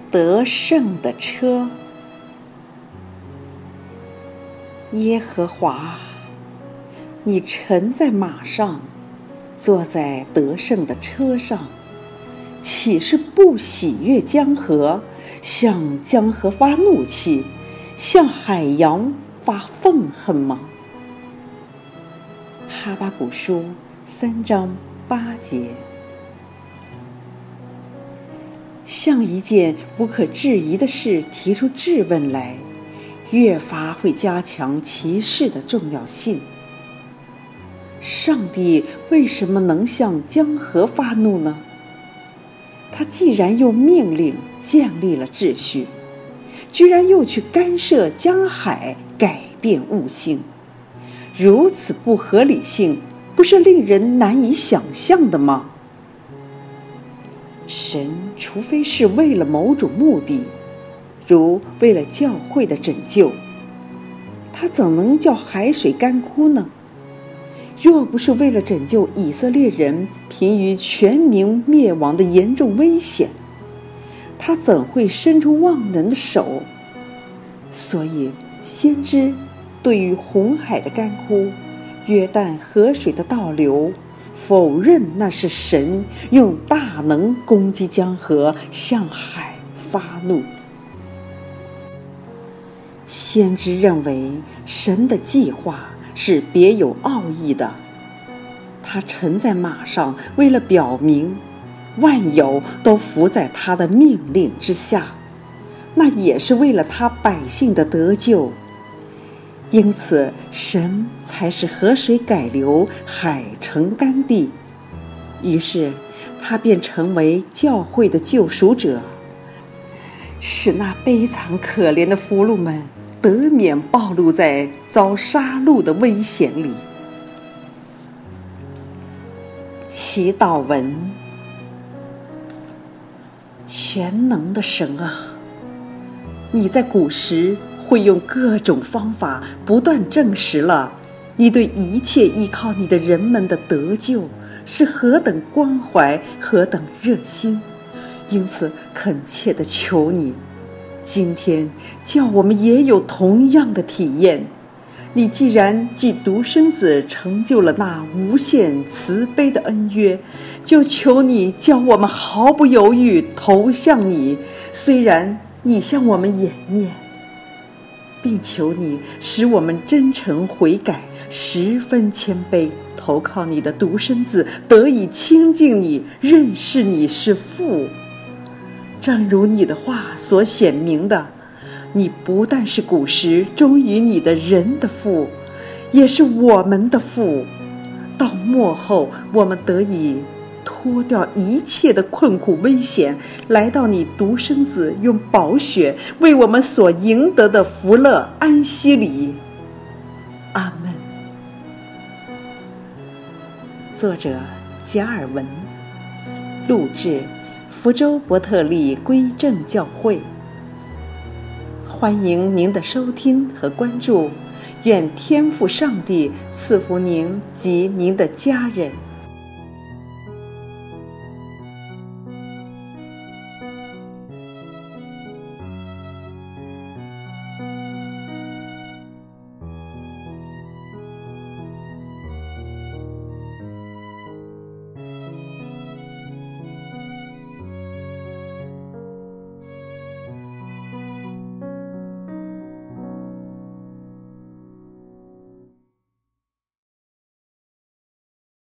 得胜的车。耶和华，你乘在马上，坐在得胜的车上，岂是不喜悦江河，向江河发怒气，向海洋发愤恨吗？哈巴谷书3章8节。向一件不可置疑的事提出质问来，越发会加强其事的重要性。上帝为什么能向江河发怒呢？他既然用命令建立了秩序，居然又去干涉江海，改变物性，如此不合理性，不是令人难以想象的吗？神除非是为了某种目的，如为了教会的拯救，他怎能叫海水干枯呢？若不是为了拯救以色列人濒于全民灭亡的严重危险，他怎会伸出万能的手？所以先知对于红海的干枯、约旦河水的倒流，否认那是神用大能攻击江河，向海发怒。先知认为神的计划是别有奥义的，他乘在马上，为了表明万有都服在他的命令之下，那也是为了他百姓的得救。因此神才使河水改流，海成干地，于是他便成为教会的救赎者，使那悲惨可怜的俘虏们得免暴露在遭杀戮的危险里。祈祷文：全能的神啊，你在古时会用各种方法不断证实了你对一切依靠你的人们的得救是何等关怀，何等热心。因此恳切地求你，今天叫我们也有同样的体验。你既然既独生子成就了那无限慈悲的恩约，就求你叫我们毫不犹豫投向你，虽然你向我们掩面，并求你使我们真诚悔改，十分谦卑，投靠你的独生子，得以亲近你，认识你是父。正如你的话所显明的，你不但是古时忠于你的人的父，也是我们的父。到末后，我们得以脱掉一切的困苦危险，来到你独生子用宝血为我们所赢得的福乐安息里。阿们。作者加尔文，录制福州伯特利归正教会。欢迎您的收听和关注，愿天父上帝赐福您及您的家人。